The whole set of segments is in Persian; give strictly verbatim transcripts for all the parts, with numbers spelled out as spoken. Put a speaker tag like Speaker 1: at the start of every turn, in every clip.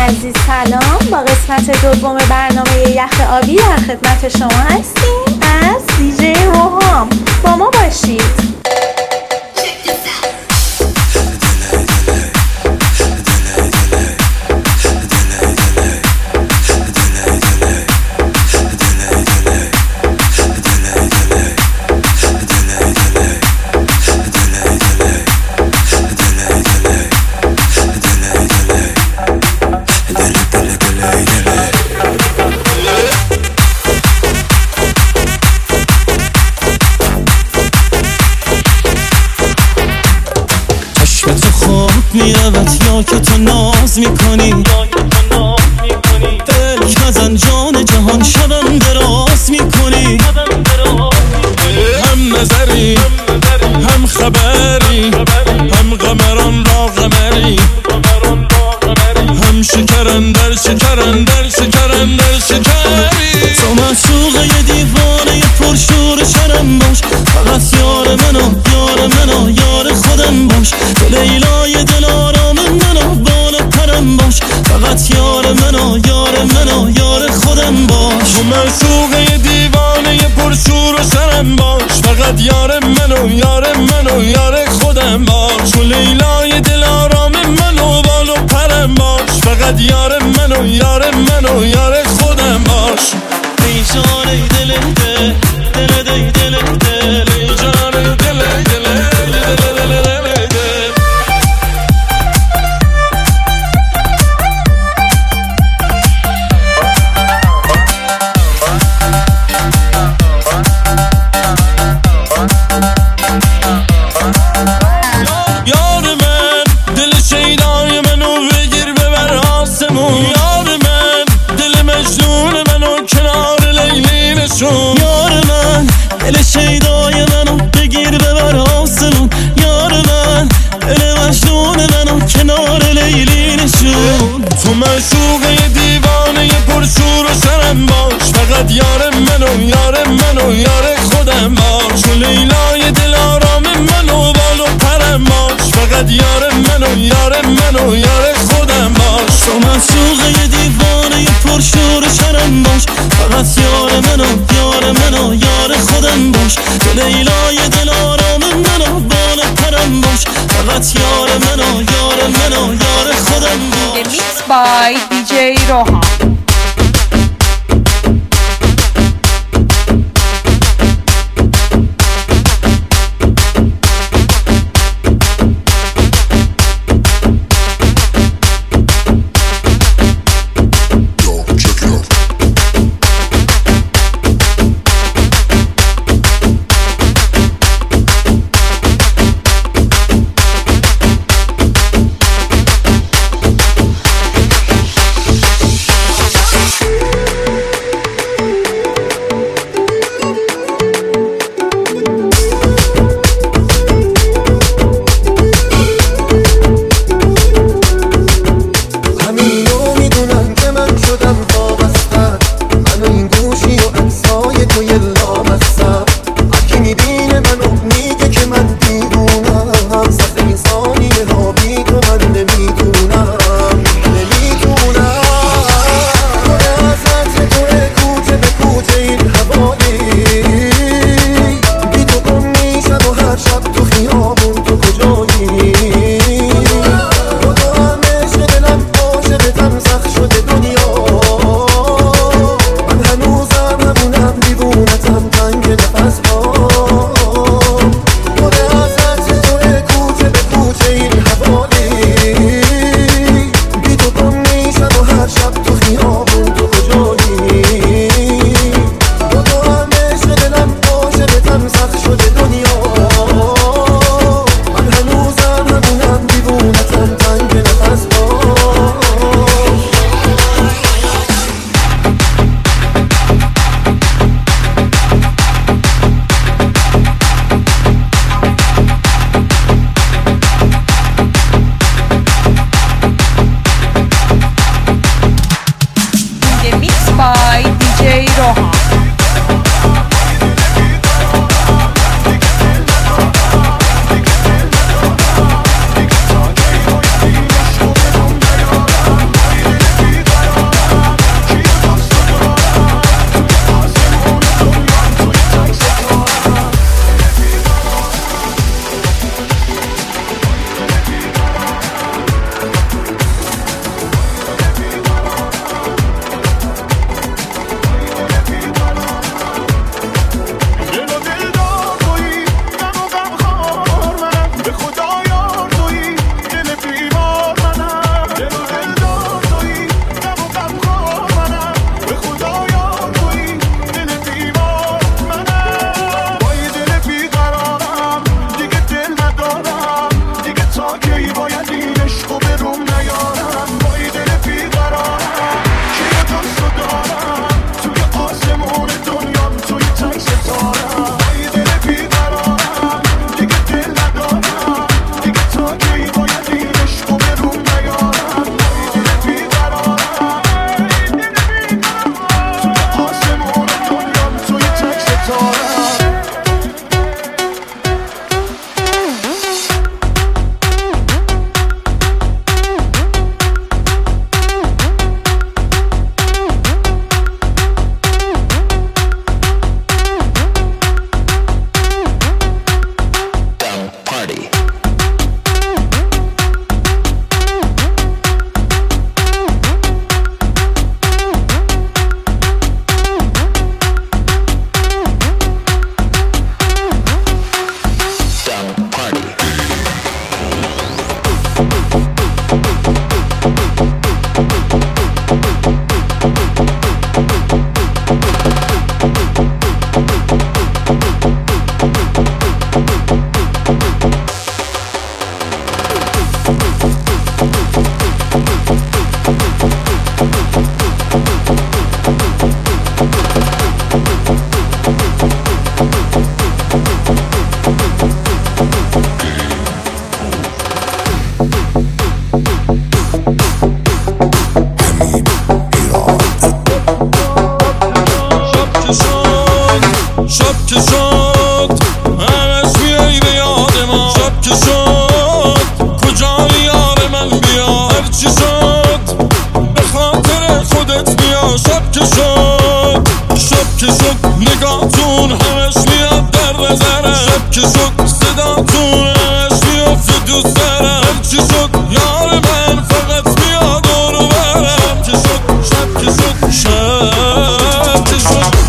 Speaker 1: عزیز سلام. با قسمت دوم برنامه یخ آبی در خدمت شما هستیم از دیجی روحام. با ما باشید.
Speaker 2: میرود یا که تو ناز میکنی، دل کزن جان جهان شبم دراز میکنی. هم نظری هم خبری، هم قمران را قمری، هم شکرن در شکرن در شکرن در شکری. تو معشوقه دیوانه پرشور شرم باش، فقط یار منو یار منو یار خودم باش. تو لیلای دل آرام منو بال پرم باش، فقط یار منو یار منو یار خودم باش. تو معشوقه دیوانه پرشور شرم باش، فقط یار منو یار منو یار خودم باش. تو لیلای دل آرام منو بال پرم باش، فقط یار منو یار منو یار خودم باش. ای جان ای دل دل دل دل دل دل ای جان ای دل دل دل دل دل. یار من دل شیدای منو بگیر ببر آسمون، یار من دل مجنون منو کنار لیلی نشون. یار من دل شیدای منو بگیر ببر آسمون، یار من دل مجنون منو کنار لیلی نشون. تو معشوقه دیوانه پرشور و شرم باش، فقط یار منو یار منو یار خودم باش. تو لیلای دل آرام منو بال و پرم باش، فقط یار منو یار منو یار خودم باش. تو معشوقه دیوانه پرشور و شرم باش، فقط یار منو یار منو یار خودم باش. تو لیلای دل آرام منو بال و پرم باش، فقط یار منو یار منو یار خودم باش.
Speaker 1: Mixed by دیجی روحام.
Speaker 2: سرم شب که شد صدا تونش میافته تو سرم هرچی شد یار من فقط بیا دورو برم که شد شب که شد شب که شد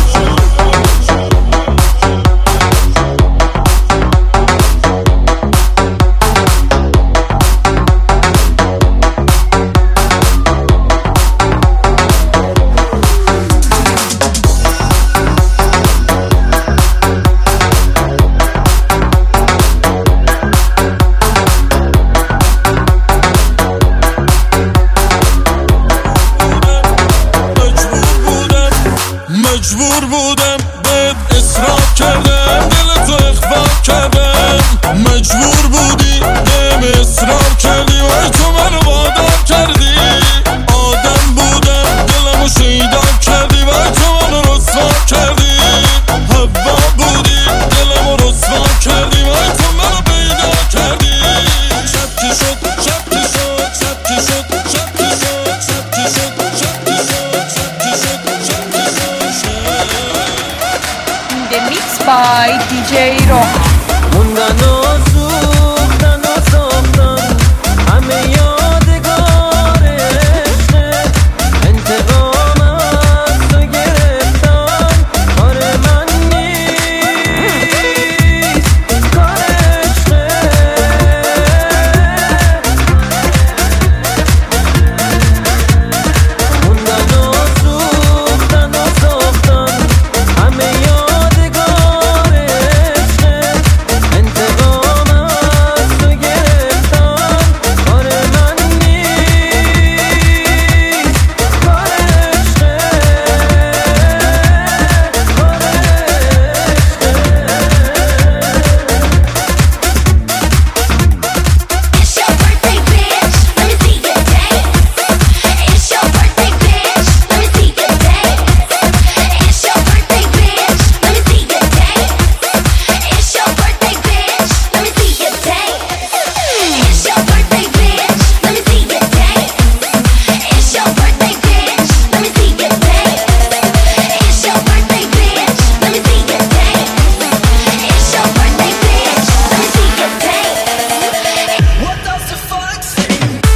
Speaker 2: مجبور بودم بهت اصرار کردم دل تو اخفا کردم مجبور بودی بهم اصرار کردی و تو منو وادار کردی آدم بودم دلمو شیدا کردی و تو منو رسوا کردی هوا بودی دلمو رسوا کردی و تو منو پیدا کردی شب که شد شب که شد شب که شد شب که شد شب که شد شب که شد شب که شد شب که شد
Speaker 1: The mix by دی جی روحام.
Speaker 3: موندن و سوختن و ساختن همه یادگار عشقه انتقام از تو گرفتن کار من نیست کار عشقه موندن و سوختن و ساختن همه یادگار عشقه انتقام از تو گرفتن کار من نیست کار عشقه کار
Speaker 4: It's your birthday, bitch. Let me see your dance. It's your birthday, bitch. Let me see your dance. It's your birthday, bitch. Let me see your dance. It's your birthday, bitch. Let me see your dance. It's your birthday, bitch. Let me see your dance. It's your birthday, bitch. Let me see your dance. It's your birthday, bitch. Let me see your dance. It's your birthday, bitch. Let me see your dance.
Speaker 3: What does the fuck say?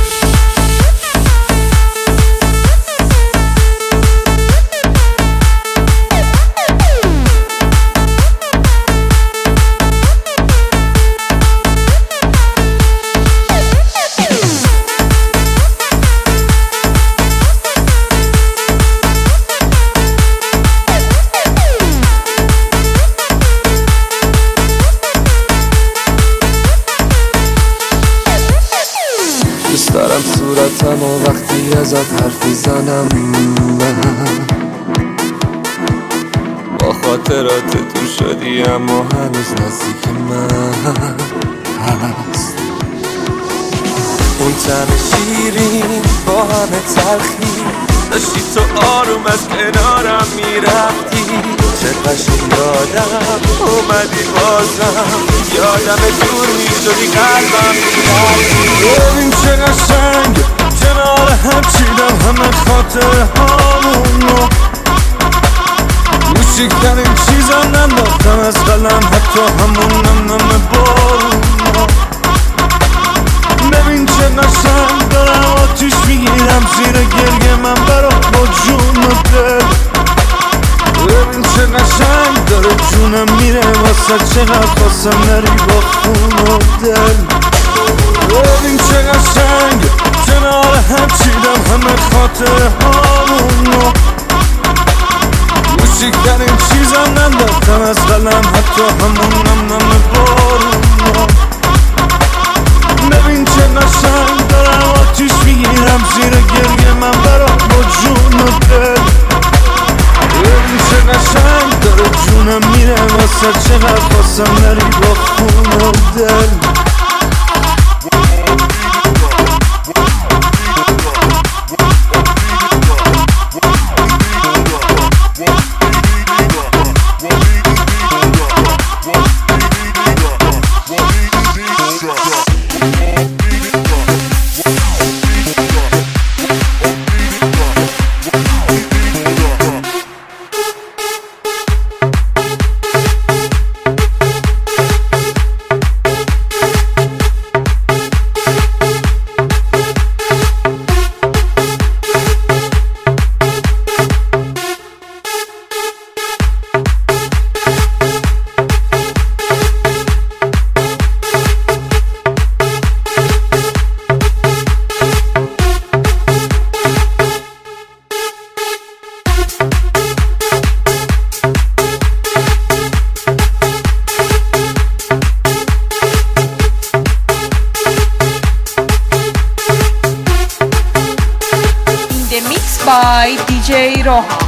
Speaker 3: دوست دارم صورتم و وقتی ازت حرف میزنم من با خاطرات تو شدی اما هنوز نزدیک من هست اون طعم شیرین با همه تلخی داشتی تو آروم از کنارم میرفتی چه قشنگ یادم اومدی بازم یادم دور میشدی قلبم میرفتی ببین چه قشنگ کنار هم چیدم همه خاطره هامونو کوچیکترین چیزا ننداختم از قلم حتی همون نم نم بارونو ببین چه قشنگ دارم آتیش میگیرم زیر گریه من برا با جون و دل ببین چه قشنگ داره جونم میره واسه چقدر خواستم نری با خون و دل ببین چه قشنگ کنار هم چیدم همه خاطره هامونو کوچیکترین چیزا ننداختم از قلم حتی همون نم نم بارونو ببین چه قشنگ دارم آتیش میگیرم زیر گریه من برا با جون و دل ببین چه قشنگ داره جونم میره واسه چقدر خواستم نری با خون و دل
Speaker 1: روحان.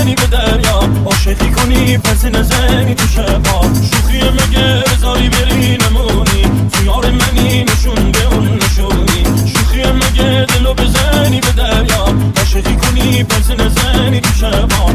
Speaker 2: بزنی به دریا، عاشقی کنی پس نزنی تو شبا، شوخی مگه بذاری بری نمونی، تو یار منی نشون به اون نشونی، شوخی مگه دلو بزنی به دریا، عاشقی کنی پس نزنی تو شبا.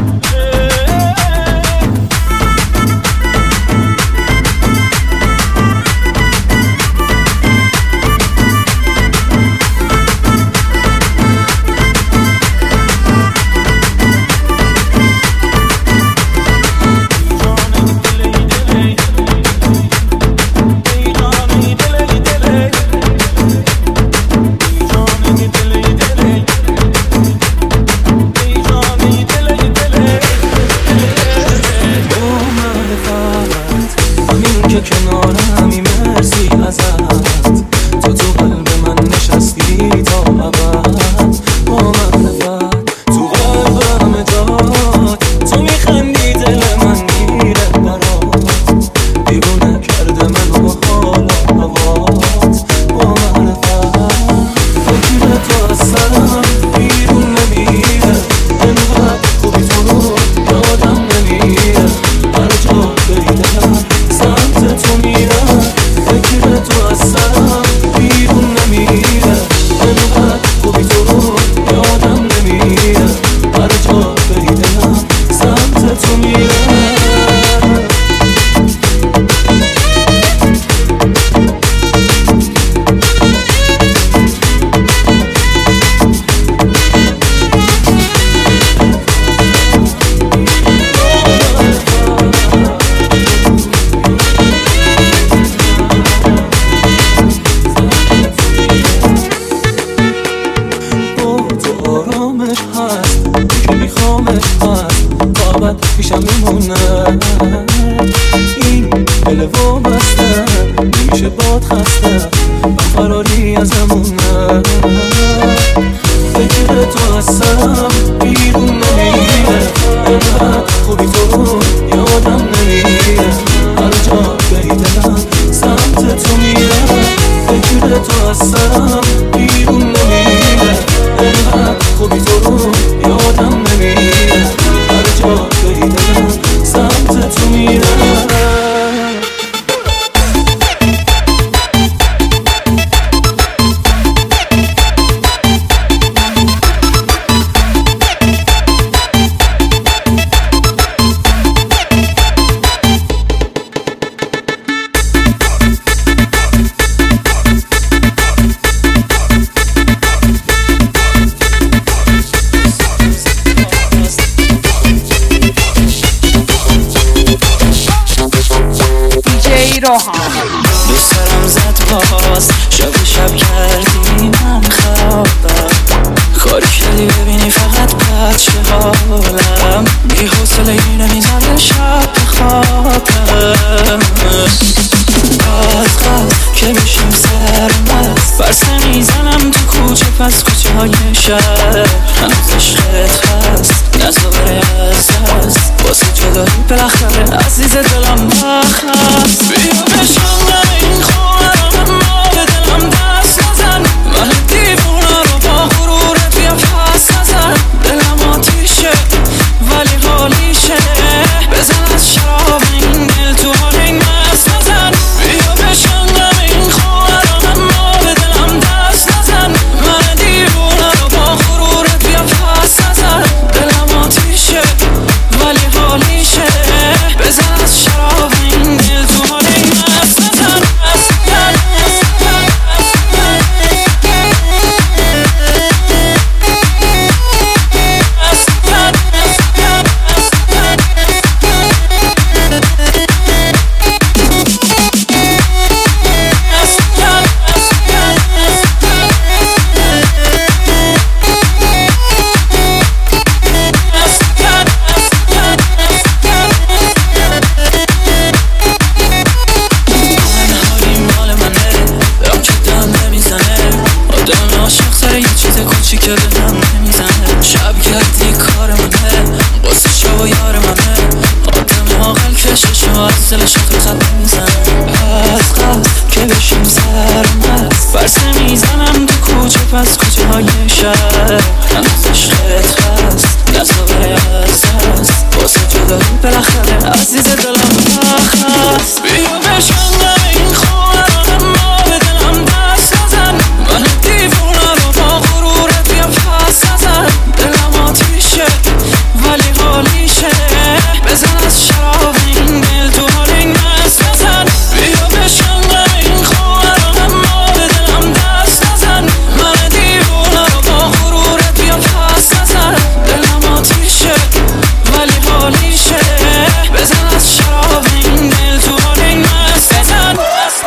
Speaker 2: پیشم میمونه این دل وابسته نمیشه باد خسته من فراری ازمونه فکر تو از سرم بیرون نمیره انقدر خوبی تو یادم نمیره هر جا بری دلم سمت تو میره فکر تو از سرم بیرون نمیره انقدر خوبی تو یادم نمیره هر جا بری دلم سمت تو میره.
Speaker 5: دوست دارم زد باز شب شب کردی من خوابم کاری کردی ببینی فقط بچه حالم بی حوصله اینه میزنه شب خوابم قد قد که بشیم سرمست برسه میزنم تو کوچه پس کوچه های شهر هنوز عشقت هست نزا بره از دست واسه جدایی بالاخره عزیز دلم بخست بیا بشنم این خونه ما به دلم دست نزن من دیوونه رو با غرورت بیا پس نزن دلم آتیشه ولی حالیشه بزن از شراب این دل تو حال این مست نزن بیا بشنم این خونه ما به دلم دست نزن من دیوونه رو با غرورت بیا پس نزن دلم آتیشه ولی حالیشه بزن از شراب این دل تو حال این مست نزن که دلم نمیزنه شب کردی کار منه واسه شو یار منه آدم عاقل کشش و از دلش تو خط نمیزنه از قصد که بشیم سرمست برسه میزنم تو کوچه پس کوچه های شهر هنوز عشقت هست نزا بره از دست بالاخره عزیز دلم بخست. بیا بشنم این خونه ما به دلم دست نزن، من دیوونه رو با غرورت بیا پس نزن. دلم آتیشه ولی حالیشه، بزن از شراب این دل تو حال این مست نزن. بیا بشنم این خونه ما به دلم دست نزن، من دیوونه رو با غرورت بیا پس نزن. دلم آتیشه ولی حالیشه، بزن از شراب این دل تو حال این مست نزن.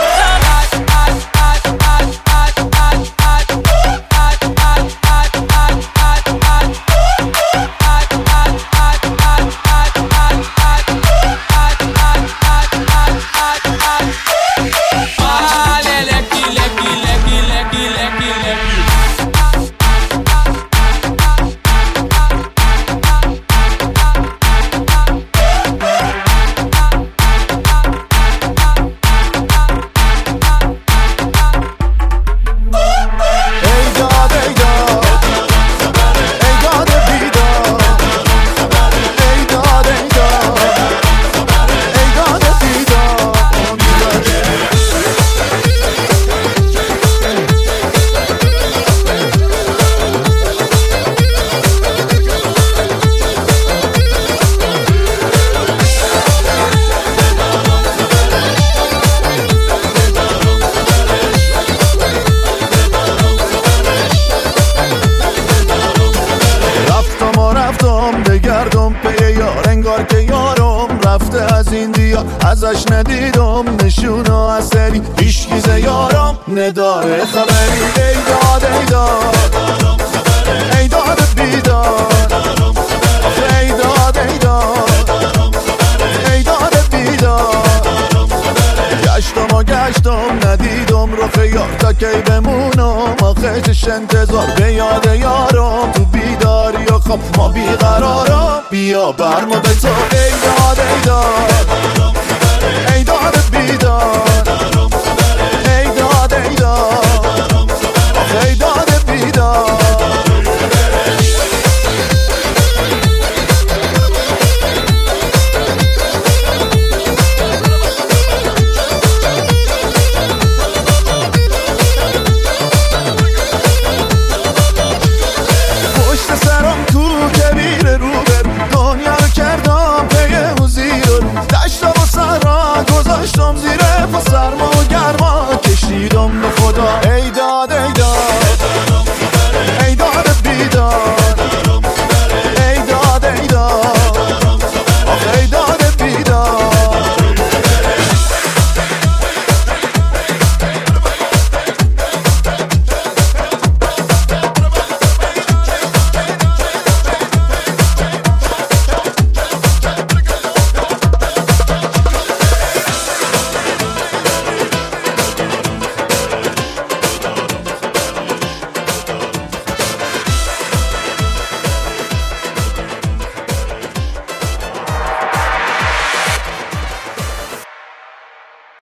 Speaker 3: بگردم پی یار انگار که یارم رفته از این دیار، ازش ندیدم نشونه اثری، هیچگیز یارم نداره خبری. ای داد ای داد ای داد بیداد، ای داد ای داد ای داد بیداد. گشتم و گشتم ندیدم رخ یار، تا کی بمونم آخه چش انتظار به یاد یارم تو بیداری و خواب ما بیقرارم. بیا برمو به تو ای داد ای داد ای داد بیداد،